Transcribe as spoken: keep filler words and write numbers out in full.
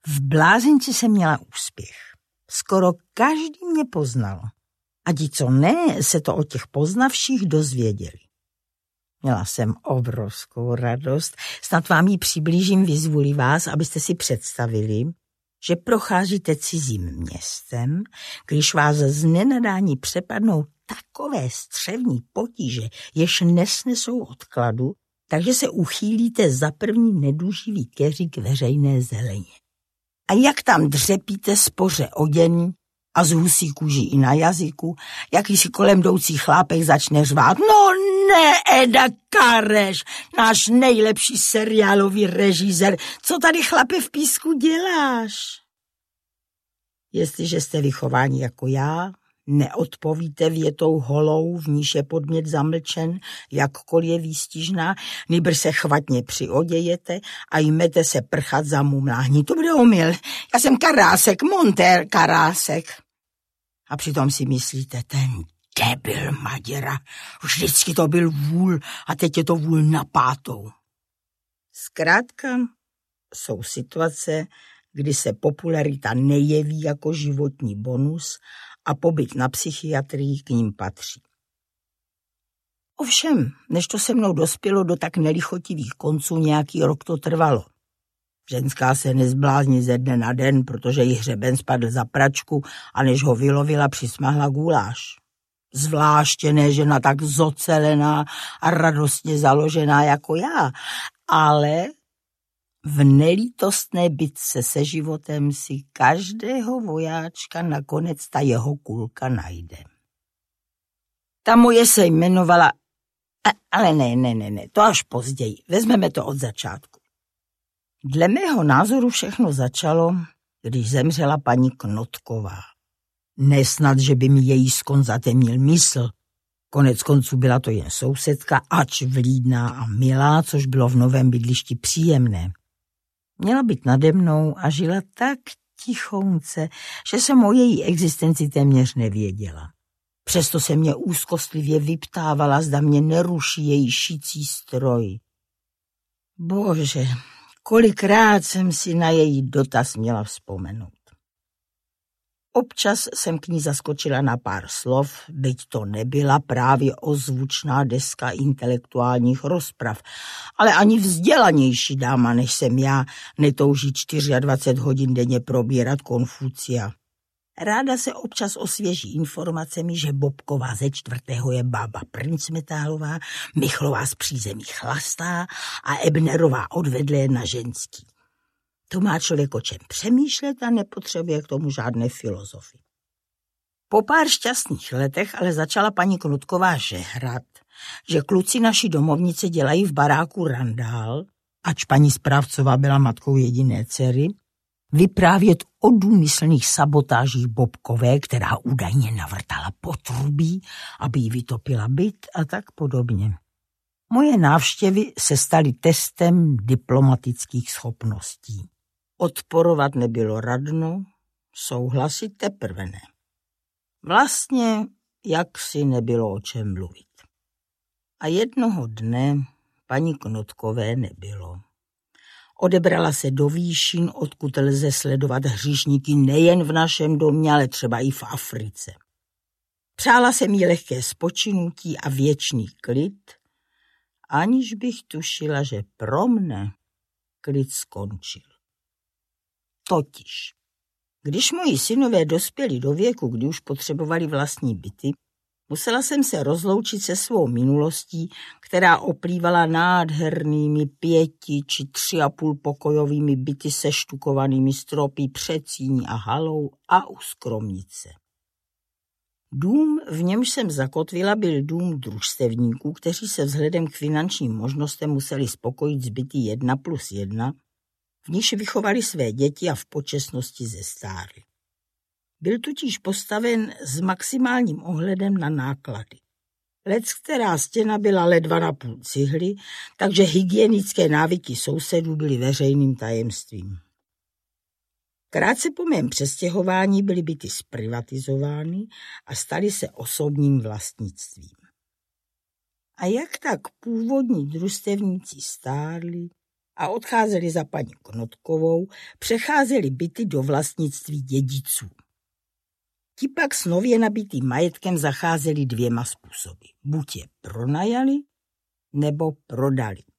V blázinci jsem měla úspěch. Skoro každý mě poznal. A ti, co ne, se to o těch poznavších dozvěděli. Měla jsem obrovskou radost. Snad vám ji přiblížím, vyzvuli vás, abyste si představili, že procházíte cizím městem, když vás z nenadání přepadnou takové střevní potíže, jež nesnesou odkladu, takže se uchýlíte za první neduživý keři k veřejné zeleně. A jak tam dřepíte spoře odění a z husí kůží i na jazyku, jakýsi kolem jdoucí chlápek začne řvát: No ne, Eda Kareš, náš nejlepší seriálový režisér, co tady, chlape, v písku děláš? Jestliže jste vychováni jako já, neodpovíte větou holou, v níž je podmět zamlčen, jakkoliv je výstižná, nýbrž se chvatně přiodějete a jmete se prchat za mumláhní. To bude omyl. Já jsem Karásek, montér Karásek. A přitom si myslíte, ten debil Maděra, vždycky to byl vůl a teď je to vůl na pátou. Zkrátka jsou situace, kdy se popularita nejeví jako životní bonus a pobyt na psychiatrii k ním patří. Ovšem, než to se mnou dospělo do tak nelichotivých konců, nějaký rok to trvalo. Ženská se nezblázní ze dne na den, protože jí hřeben spadl za pračku a než ho vylovila, přismahla guláš. Zvláště ne žena tak zocelená a radostně založená jako já, ale v nelítostné bitce se životem si každého vojáčka nakonec ta jeho kulka najde. Ta moje se jmenovala... A, ale ne, ne, ne, ne, to až později. Vezmeme to od začátku. Dle mého názoru všechno začalo, když zemřela paní Knotková. Nesnad, že by mi její skon zatemnil mysl. Konec konců byla to jen sousedka, ač vlídná a milá, což bylo v novém bydlišti příjemné. Měla být nade mnou a žila tak tichounce, že jsem o její existenci téměř nevěděla. Přesto se mě úzkostlivě vyptávala, zda mě neruší její šicí stroj. Bože, kolikrát jsem si na její dotaz měla vzpomenout. Občas jsem k ní zaskočila na pár slov, byť to nebyla právě ozvučná deska intelektuálních rozprav, ale ani vzdělanější dáma, než jsem já, netouží dvacet čtyři hodin denně probírat Konfucia. Ráda se občas osvěží informacemi, že Bobková ze čtvrtého je bába Princmetálová, Michlová z přízemí chlastá a Ebnerová odvedle je na ženský. To má člověk o čem přemýšlet a nepotřebuje k tomu žádné filozofy. Po pár šťastných letech ale začala paní Knutková žehrat, že kluci naší domovnice dělají v baráku randál, ač paní správcová byla matkou jediné dcery, vyprávět o důmyslných sabotážích Bobkové, která údajně navrtala potrubí, aby jí vytopila byt a tak podobně. Moje návštěvy se staly testem diplomatických schopností. Odporovat nebylo radno, souhlasit teprve ne. Vlastně jaksi nebylo o čem mluvit. A jednoho dne paní Knotkové nebylo. Odebrala se do výšin, odkud lze sledovat hříšníky nejen v našem domě, ale třeba i v Africe. Přála jsem jí lehké spočinutí a věčný klid, aniž bych tušila, že pro mne klid skončil. Totiž, když moji synové dospěli do věku, kdy už potřebovali vlastní byty, musela jsem se rozloučit se svou minulostí, která oplývala nádhernými pěti či tři a půl pokojovými byty se štukovanými stropy, předsíní a halou a u Skromnice. Dům, v němž jsem zakotvila, byl dům družstevníků, kteří se vzhledem k finančním možnostem museli spokojit s byty jedna plus jedna, v níž vychovali své děti a v počestnosti zestárli. Byl totiž postaven s maximálním ohledem na náklady. Leckterá stěna byla ledva na půl cihly, takže hygienické návyky sousedů byly veřejným tajemstvím. Krátce po mém přestěhování byly byty zprivatizovány a staly se osobním vlastnictvím. A jak tak původní družstevníci stárli, a odcházeli za paní Knotkovou, přecházeli byty do vlastnictví dědiců. Ti pak s nově nabitým majetkem zacházeli dvěma způsoby. Buď je pronajali, nebo prodali.